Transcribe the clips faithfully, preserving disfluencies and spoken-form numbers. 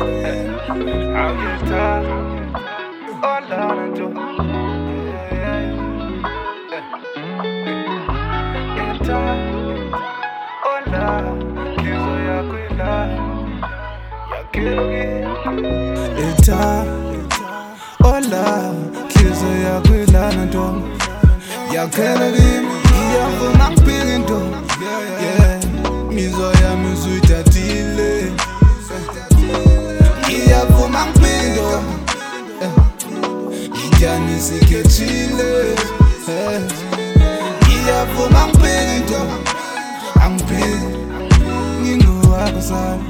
I'll get tired. All I do. Get tired. All I kizo ya kwila. Ya kilogi. Eta, ola, kizo ya kwila na dom. Ya kilogi, ya fuma mpinto. Yeah, mizo ya mizu tatile. Ya fuma mpinto. Ijani sikechile. Ya fuma mpinto. Ampinto, ningo wakasana.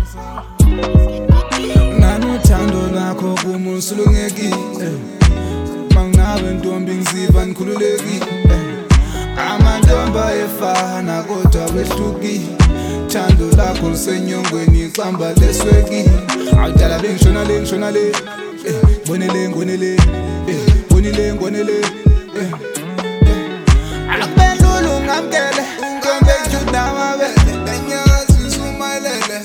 Nanuthando lakho kumusulungeki Mangabe ntombi ngiziva ngikhululeki Amantomba efana kodwa behluki Thando lakho lisenyongweni iqamba lesweki Awudala bengishona le ngishona le Bonele ngonele Bonile ngonele Alakubendulu ngamkele Ntombe juda mabele Enyakazi sumayelele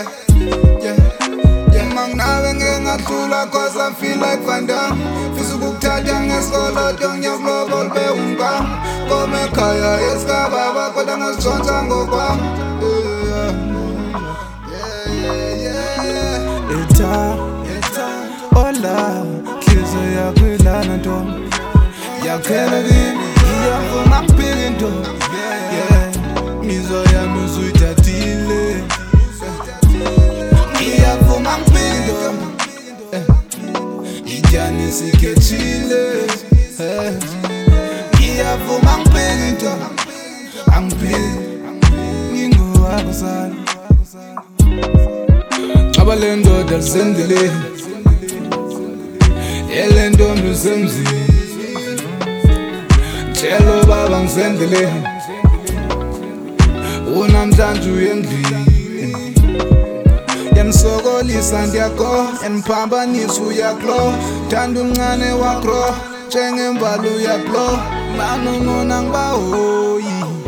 Ngakula cause I feel like Van Damme Fisu kukuthatha ngesikoloto ngiyavlobol bewumka Kome khaya esikababa kodwa ngazitshontsha ngokwami Eta, ola, kizo yakwila na ntombi Yakhela kimi, iyavuma ngiphika into Mizo yami uzuyithathile Iyavuma ngiphika into Ijani sikechile Iyavuma ngiphika into Angiphiki Ngingo wakasana Ngaba le ndoda lisendele Ele ntombi usemzini Tshelo baba ngisendele Unamhlanje uyendlini Yansokolisa ndiyakho Yaniphambanisa uyaklo Thanda umncane wakro Njengembali uyaklo Manumona ngibahoyi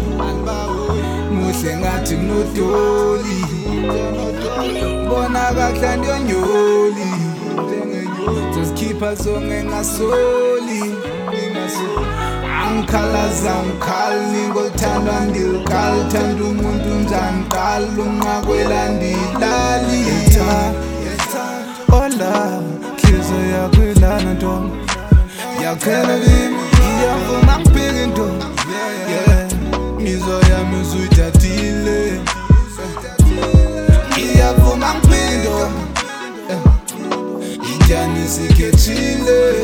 Muhle ngathi nodoli Bona kahle ndiyonyoli Zozikhipha zonke ngasoli Angikhalaza ngikhali Ningolithandwa ndilikhali Thanda umuntu njani qala Unqakwela ndilali Ola, kizo yakwila na ntombi Yakhela kimi, iyavuma ngiphika into Mizo yami uzuyithathile Iyavuma ngiphika into Ijani sikechile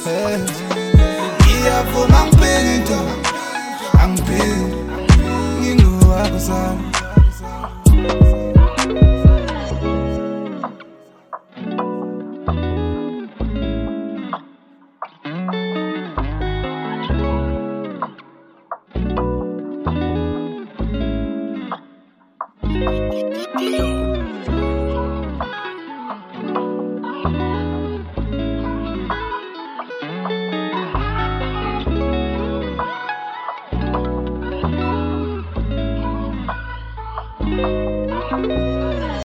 Iyavuma ngiphika into Angiphiki, ngingo wakasana